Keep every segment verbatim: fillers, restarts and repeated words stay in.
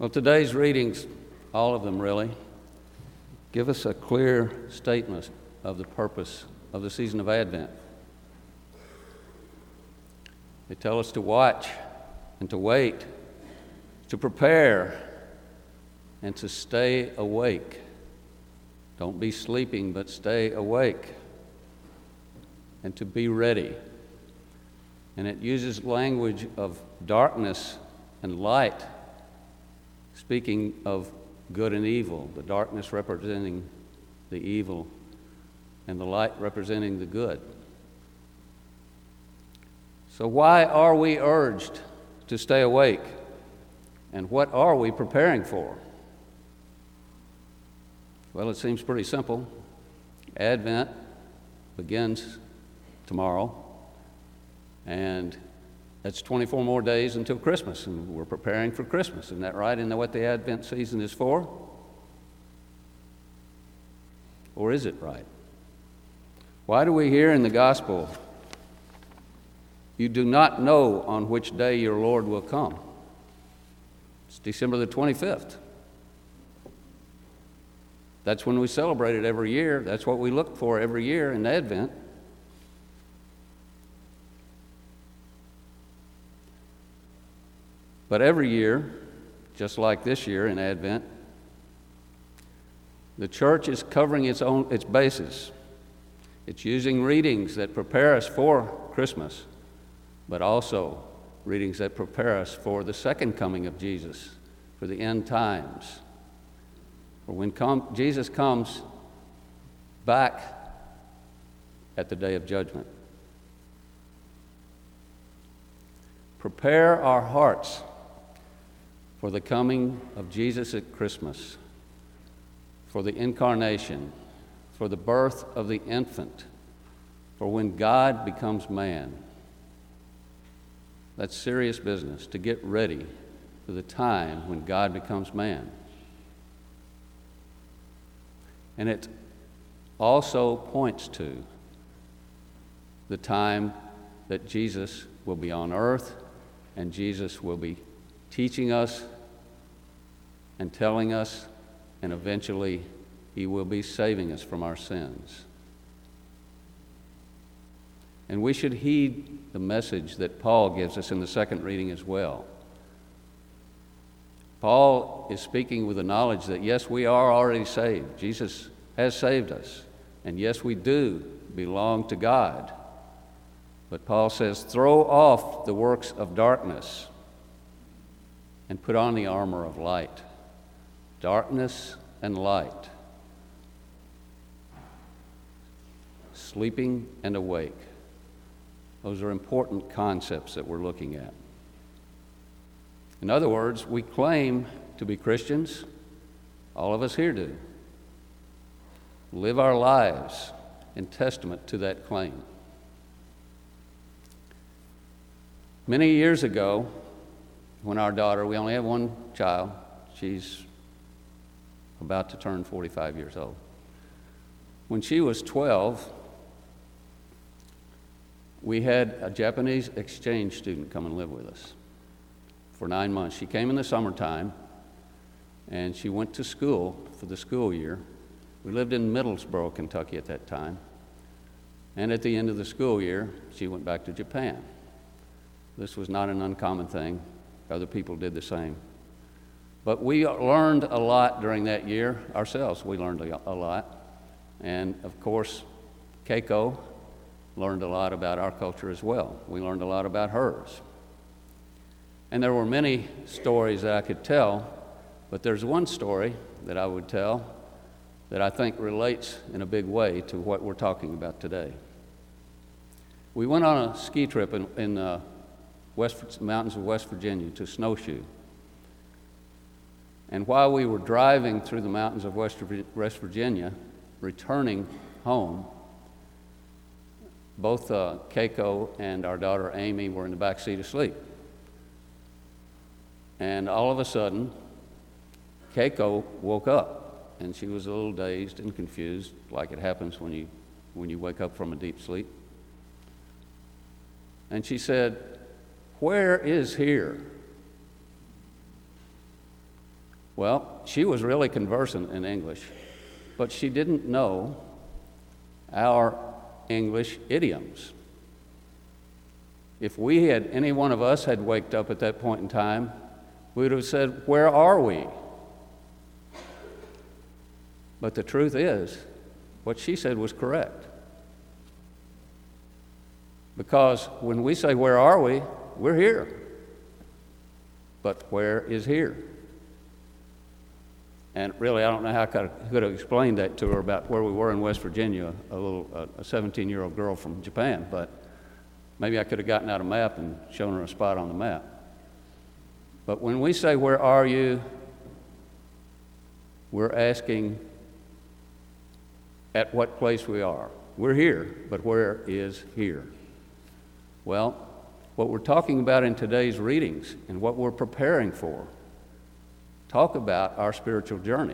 Well, today's readings, all of them really, give us a clear statement of the purpose of the season of Advent. They tell us to watch and to wait, to prepare, and to stay awake. Don't be sleeping, but stay awake, and to be ready. And it uses language of darkness and light, speaking of good and evil, the darkness representing the evil and the light representing the good. So why are we urged to stay awake? And what are we preparing for? Well, it seems pretty simple. Advent begins tomorrow, and that's twenty-four more days until Christmas, and we're preparing for Christmas. Isn't that right? Isn't that what the Advent season is for? Or is it right? Why do we hear in the gospel, "You do not know on which day your Lord will come"? It's December the twenty-fifth. That's when we celebrate it every year. That's what we look for every year in Advent. But every year, just like this year in Advent, the church is covering its own its bases. It's using readings that prepare us for Christmas, but also readings that prepare us for the second coming of Jesus, for the end times. For when come, Jesus comes back at the day of judgment. Prepare our hearts for the coming of Jesus at Christmas, for the incarnation, for the birth of the infant, for when God becomes man. That's serious business, to get ready for the time when God becomes man. And it also points to the time that Jesus will be on earth, and Jesus will be teaching us and telling us, and eventually he will be saving us from our sins. And we should heed the message that Paul gives us in the second reading as well. Paul is speaking with the knowledge that yes, we are already saved. Jesus has saved us. And yes, we do belong to God. But Paul says, throw off the works of darkness and put on the armor of light. Darkness and light. Sleeping and awake. Those are important concepts that we're looking at. In other words, we claim to be Christians. All of us here do. Live our lives in testament to that claim. Many years ago, when our daughter, we only have one child, she's about to turn forty-five years old. When she was twelve, we had a Japanese exchange student come and live with us for nine months. She came in the summertime, and she went to school for the school year. We lived in Middlesboro, Kentucky at that time. And at the end of the school year, she went back to Japan. This was not an uncommon thing. Other people did the same. But we learned a lot during that year ourselves. We learned a lot. And of course, Keiko learned a lot about our culture as well. We learned a lot about hers. And there were many stories that I could tell, but there's one story that I would tell that I think relates in a big way to what we're talking about today. We went on a ski trip in, in uh, West, mountains of West Virginia to Snowshoe. And while we were driving through the mountains of West, West Virginia, returning home, both uh, Keiko and our daughter Amy were in the back seat asleep. And all of a sudden, Keiko woke up, and she was a little dazed and confused, like it happens when you when you wake up from a deep sleep. And she said, "Where is here?" Well, she was really conversant in English, but she didn't know our English idioms. If we had, any one of us had waked up at that point in time, we would have said, "Where are we?" But the truth is, what she said was correct. Because when we say, "Where are we?" we're here. But where is here? And really, I don't know how I could have explained that to her about where we were in West Virginia, a little, a seventeen-year-old girl from Japan, but maybe I could have gotten out a map and shown her a spot on the map. But when we say, "Where are you?" we're asking at what place we are. We're here, but where is here? Well, what we're talking about in today's readings and what we're preparing for talk about our spiritual journey.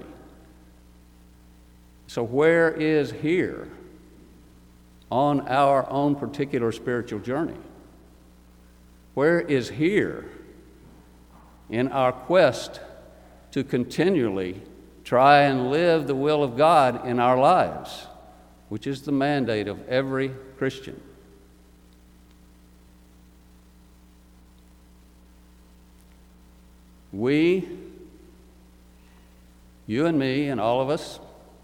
So where is here on our own particular spiritual journey? Where is here in our quest to continually try and live the will of God in our lives, which is the mandate of every Christian? We, you and me and all of us,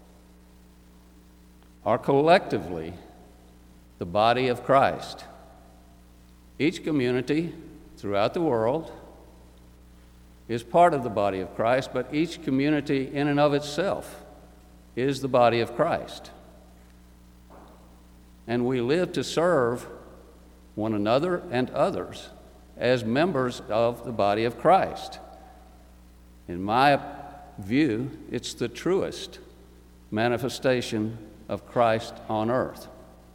are collectively the body of Christ. Each community throughout the world is part of the body of Christ, but each community in and of itself is the body of Christ. And we live to serve one another and others as members of the body of Christ. In my view, it's the truest manifestation of Christ on earth.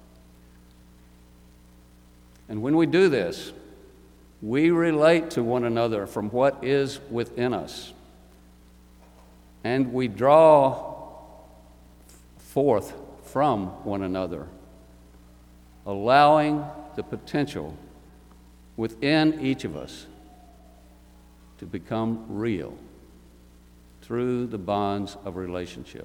And when we do this, we relate to one another from what is within us. And we draw forth from one another, allowing the potential within each of us to become real through the bonds of relationship.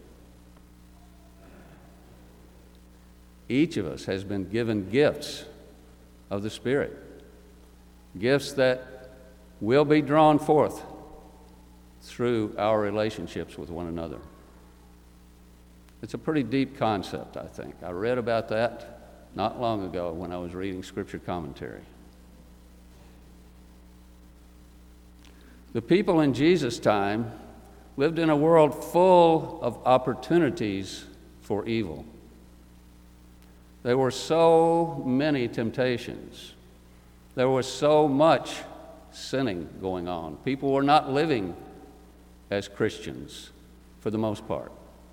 Each of us has been given gifts of the Spirit, gifts that will be drawn forth through our relationships with one another. It's a pretty deep concept, I think. I read about that not long ago when I was reading Scripture commentary. The people in Jesus' time lived in a world full of opportunities for evil. There were so many temptations. There was so much sinning going on. People were not living as Christians for the most part.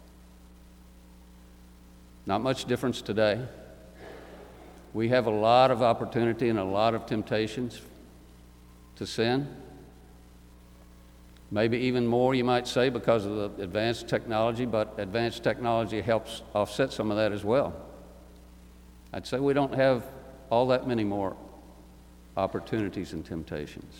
Not much difference today. We have a lot of opportunity and a lot of temptations to sin. Maybe even more, you might say, because of the advanced technology, but advanced technology helps offset some of that as well. I'd say we don't have all that many more opportunities and temptations.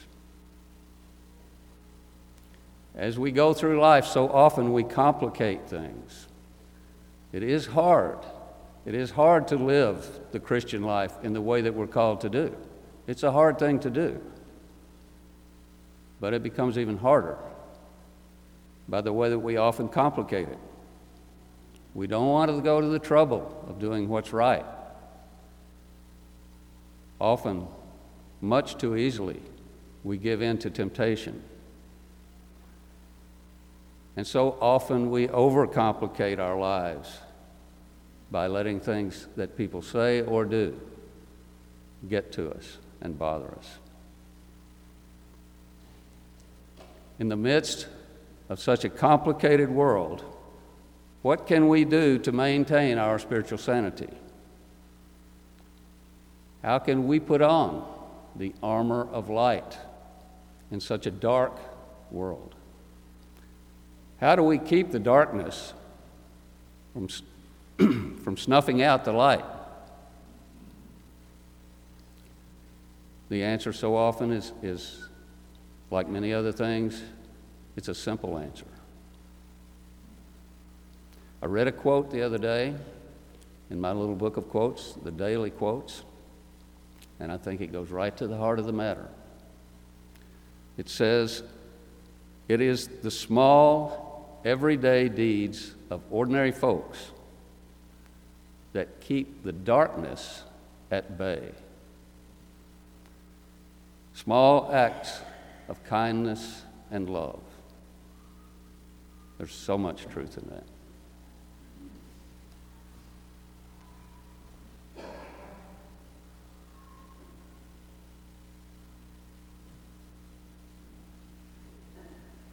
As we go through life, so often we complicate things. It is hard. It is hard to live the Christian life in the way that we're called to do. It's a hard thing to do. But it becomes even harder by the way that we often complicate it. We don't want to go to the trouble of doing what's right. Often, much too easily, we give in to temptation. And so often we overcomplicate our lives by letting things that people say or do get to us and bother us. In the midst of such a complicated world, what can we do to maintain our spiritual sanity? How can we put on the armor of light in such a dark world? How do we keep the darkness from, from snuffing out the light? The answer so often is, is, like many other things, It's a simple answer. I read a quote the other day in my little book of quotes, the daily quotes, and I think it goes right to the heart of the matter. It says, "It is the small, everyday deeds of ordinary folks that keep the darkness at bay." Small acts of kindness and love. There's so much truth in that.